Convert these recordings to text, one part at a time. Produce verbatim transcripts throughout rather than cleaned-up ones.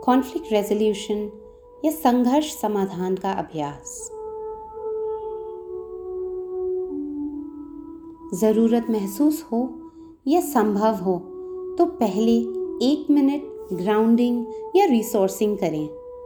Conflict resolution या संघर्ष समाधान का अभ्यास। ज़रूरत महसूस हो या संभव हो तो पहले एक मिनट ग्राउंडिंग या रिसोर्सिंग करें,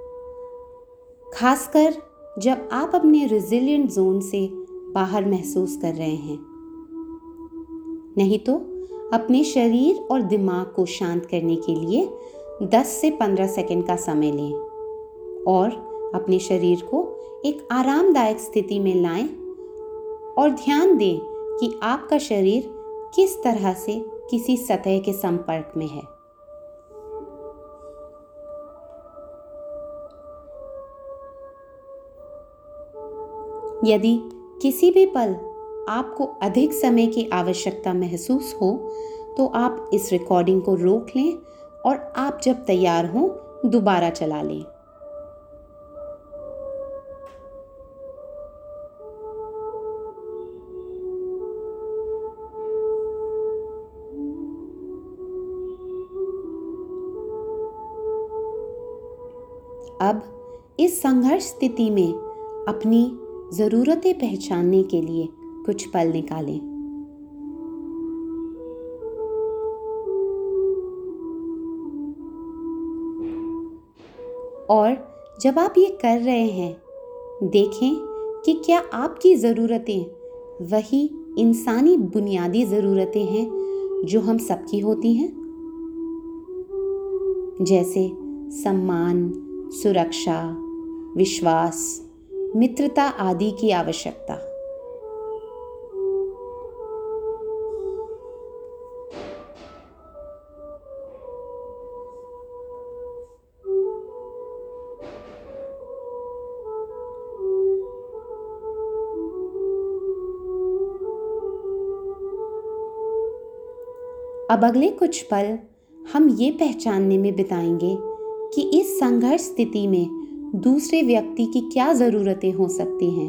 खासकर जब आप अपने रेजिलिएंट जोन से बाहर महसूस कर रहे हैं। नहीं तो अपने शरीर और दिमाग को शांत करने के लिए दस से पंद्रह सेकंड का समय लें और अपने शरीर को एक आरामदायक स्थिति में लाएं और ध्यान दें कि आपका शरीर किस तरह से किसी सतह के संपर्क में है। यदि किसी भी पल आपको अधिक समय की आवश्यकता महसूस हो तो आप इस रिकॉर्डिंग को रोक लें और आप जब तैयार हों दोबारा चला लें। अब इस संघर्ष स्थिति में अपनी ज़रूरतें पहचानने के लिए कुछ पल निकालें। और जब आप ये कर रहे हैं, देखें कि क्या आपकी ज़रूरतें वही इंसानी बुनियादी ज़रूरतें हैं जो हम सबकी होती हैं, जैसे सम्मान, सुरक्षा, विश्वास, मित्रता आदि की आवश्यकता। अब अगले कुछ पल हम ये पहचानने में बिताएंगे कि इस संघर्ष स्थिति में दूसरे व्यक्ति की क्या ज़रूरतें हो सकती हैं।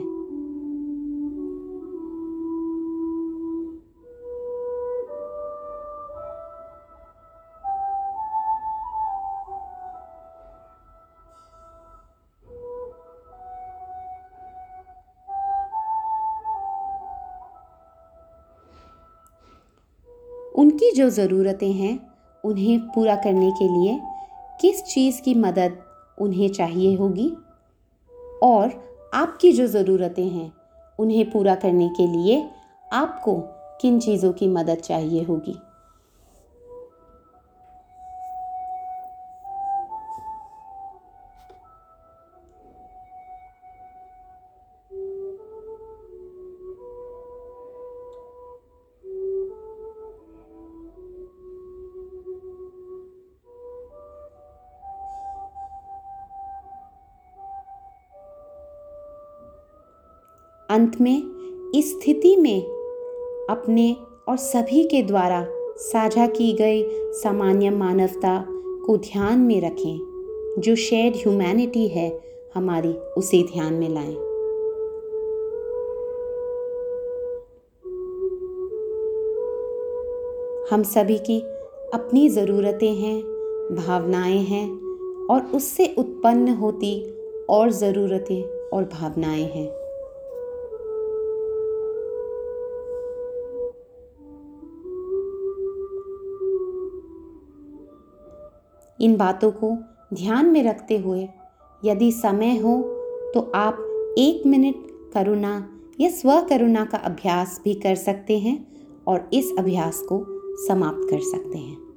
उनकी जो ज़रूरतें हैं उन्हें पूरा करने के लिए किस चीज़ की मदद उन्हें चाहिए होगी और आपकी जो ज़रूरतें हैं उन्हें पूरा करने के लिए आपको किन चीज़ों की मदद चाहिए होगी। अंत में इस स्थिति में अपने और सभी के द्वारा साझा की गई सामान्य मानवता को ध्यान में रखें। जो शेयर्ड ह्यूमैनिटी है हमारी, उसे ध्यान में लाएं। हम सभी की अपनी ज़रूरतें हैं, भावनाएं हैं और उससे उत्पन्न होती और ज़रूरतें और भावनाएं हैं। इन बातों को ध्यान में रखते हुए यदि समय हो तो आप एक मिनट करुणा या स्व करुणा का अभ्यास भी कर सकते हैं और इस अभ्यास को समाप्त कर सकते हैं।